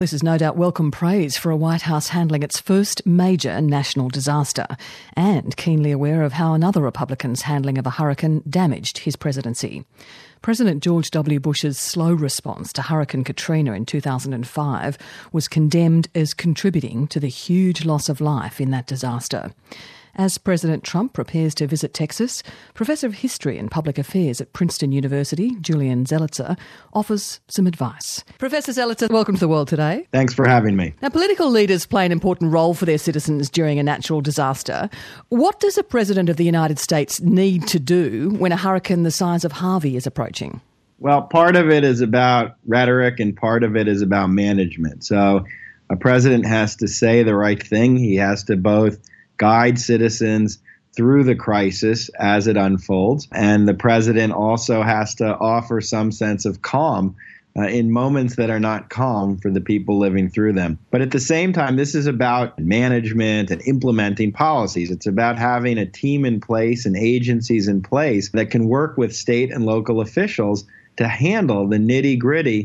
This is no doubt welcome praise for a White House handling its first major national disaster, and keenly aware of how another Republican's handling of a hurricane damaged his presidency. President George W. Bush's slow response to Hurricane Katrina in 2005 was condemned as contributing to the huge loss of life in that disaster. As President Trump prepares to visit Texas, Professor of History and Public Affairs at Princeton University, Julian Zelizer, offers some advice. Professor Zelizer, welcome to The World Today. Thanks for having me. Now, political leaders play an important role for their citizens during a natural disaster. What does a President of the United States need to do when a hurricane the size of Harvey is approaching? Well, part of it is about rhetoric and part of it is about management. So a president has to say the right thing. He has to both guide citizens through the crisis as it unfolds. And the president also has to offer some sense of calm in moments that are not calm for the people living through them. But at the same time, this is about management and implementing policies. It's about having a team in place and agencies in place that can work with state and local officials to handle the nitty-gritty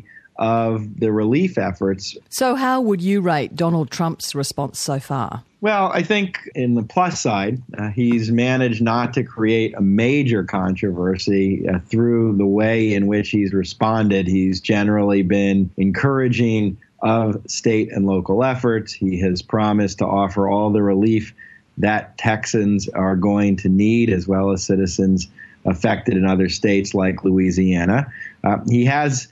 of the relief efforts. So how would you rate Donald Trump's response so far? Well, I think in the plus side, he's managed not to create a major controversy through the way in which he's responded. He's generally been encouraging of state and local efforts. He has promised to offer all the relief that Texans are going to need, as well as citizens affected in other states like Louisiana. He has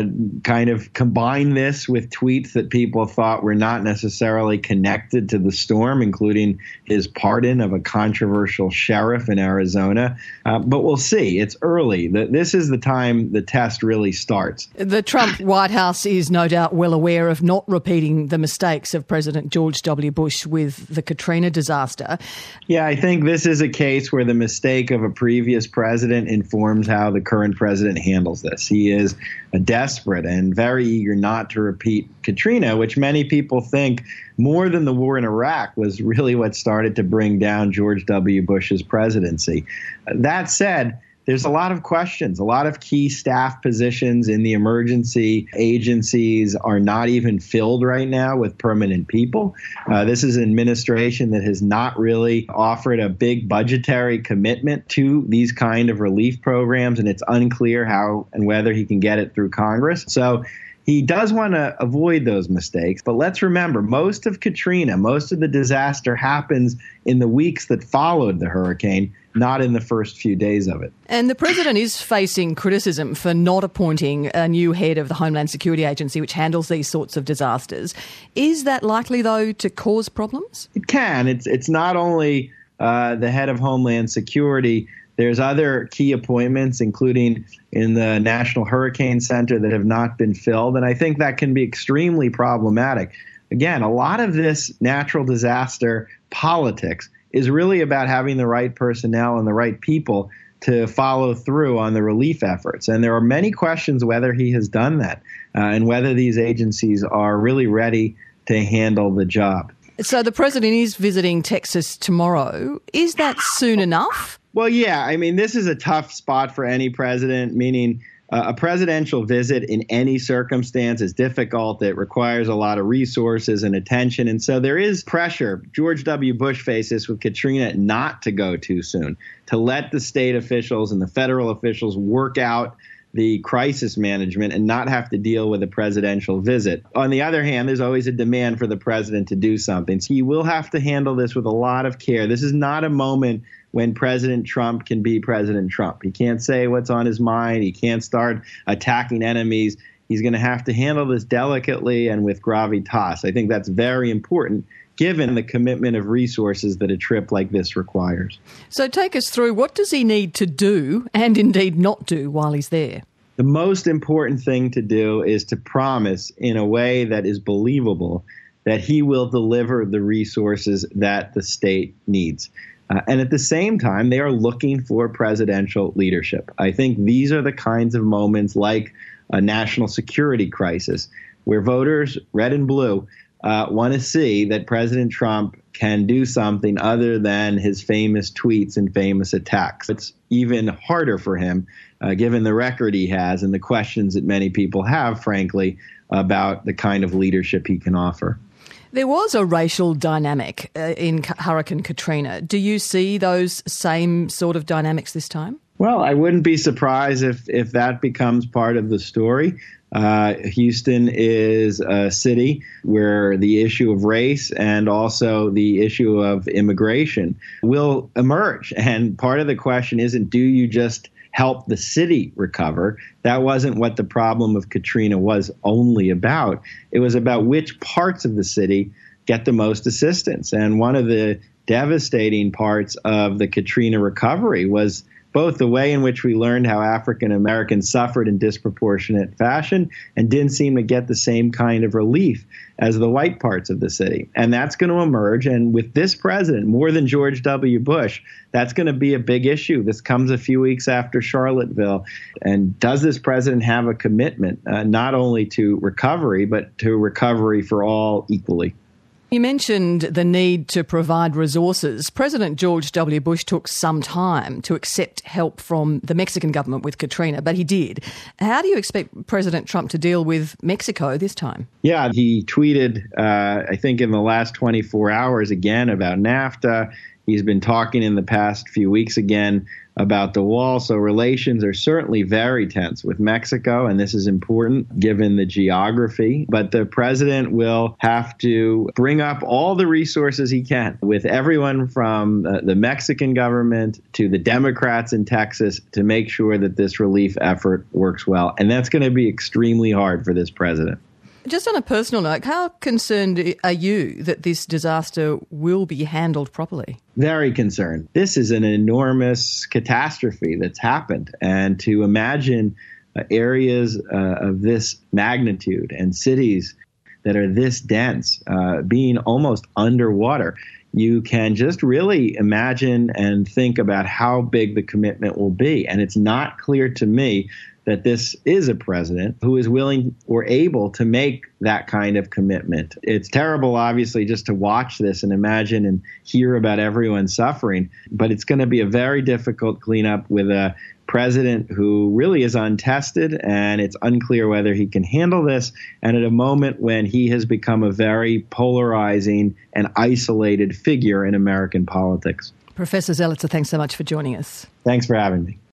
kind of combine this with tweets that people thought were not necessarily connected to the storm, including his pardon of a controversial sheriff in Arizona. But we'll see. It's early. This is the time the test really starts. The Trump White House is no doubt well aware of not repeating the mistakes of President George W. Bush with the Katrina disaster. Yeah, I think this is a case where the mistake of a previous president informs how the current president handles this. He is desperate and very eager not to repeat Katrina, which many people think more than the war in Iraq was really what started to bring down George W. Bush's presidency. That said, there's a lot of questions. A lot of key staff positions in the emergency agencies are not even filled right now with permanent people. This is an administration that has not really offered a big budgetary commitment to these kind of relief programs, and it's unclear how and whether he can get it through Congress. So he does want to avoid those mistakes. But let's remember, most of Katrina, most of the disaster happens in the weeks that followed the hurricane, not in the first few days of it. And the president is facing criticism for not appointing a new head of the Homeland Security Agency, which handles these sorts of disasters. Is that likely, though, to cause problems? It can. It's not only the head of Homeland Security. There's other key appointments, including in the National Hurricane Center, that have not been filled. And I think that can be extremely problematic. Again, a lot of this natural disaster politics is really about having the right personnel and the right people to follow through on the relief efforts. And there are many questions whether he has done that and whether these agencies are really ready to handle the job. So the president is visiting Texas tomorrow. Is that soon enough? Well, yeah. I mean, this is a tough spot for any president, meaning a presidential visit in any circumstance is difficult. It requires a lot of resources and attention. And so there is pressure. George W. Bush faced this with Katrina not to go too soon, to let the state officials and the federal officials work out the crisis management and not have to deal with a presidential visit. On the other hand, there's always a demand for the president to do something. So he will have to handle this with a lot of care. This is not a moment when President Trump can be President Trump. He can't say what's on his mind. He can't start attacking enemies. He's going to have to handle this delicately and with gravitas. I think that's very important, given the commitment of resources that a trip like this requires. So take us through, what does he need to do and indeed not do while he's there? The most important thing to do is to promise in a way that is believable that he will deliver the resources that the state needs. And at the same time, they are looking for presidential leadership. I think these are the kinds of moments like a national security crisis where voters, red and blue, want to see that President Trump can do something other than his famous tweets and famous attacks. It's even harder for him, given the record he has and the questions that many people have, frankly, about the kind of leadership he can offer. There was a racial dynamic in Hurricane Katrina. Do you see those same sort of dynamics this time? Well, I wouldn't be surprised if that becomes part of the story. Houston is a city where the issue of race and also the issue of immigration will emerge. And part of the question isn't, do you just help the city recover? That wasn't what the problem of Katrina was only about. It was about which parts of the city get the most assistance. And one of the devastating parts of the Katrina recovery was both the way in which we learned how African Americans suffered in disproportionate fashion and didn't seem to get the same kind of relief as the white parts of the city. And that's going to emerge. And with this president, more than George W. Bush, that's going to be a big issue. This comes a few weeks after Charlottesville. And does this president have a commitment not only to recovery, but to recovery for all equally? You mentioned the need to provide resources. President George W. Bush took some time to accept help from the Mexican government with Katrina, but he did. How do you expect President Trump to deal with Mexico this time? Yeah, he tweeted, I think in the last 24 hours again about NAFTA. He's been talking in the past few weeks again about the wall. So relations are certainly very tense with Mexico, and this is important given the geography. But the president will have to bring up all the resources he can with everyone from the Mexican government to the Democrats in Texas to make sure that this relief effort works well. And that's going to be extremely hard for this president. Just on a personal note, how concerned are you that this disaster will be handled properly? Very concerned. This is an enormous catastrophe that's happened. And to imagine areas of this magnitude and cities that are this dense being almost underwater, you can just really imagine and think about how big the commitment will be. And it's not clear to me that this is a president who is willing or able to make that kind of commitment. It's terrible, obviously, just to watch this and imagine and hear about everyone suffering. But it's going to be a very difficult cleanup with a president who really is untested, and it's unclear whether he can handle this. And at a moment when he has become a very polarizing and isolated figure in American politics. Professor Zelizer, thanks so much for joining us. Thanks for having me.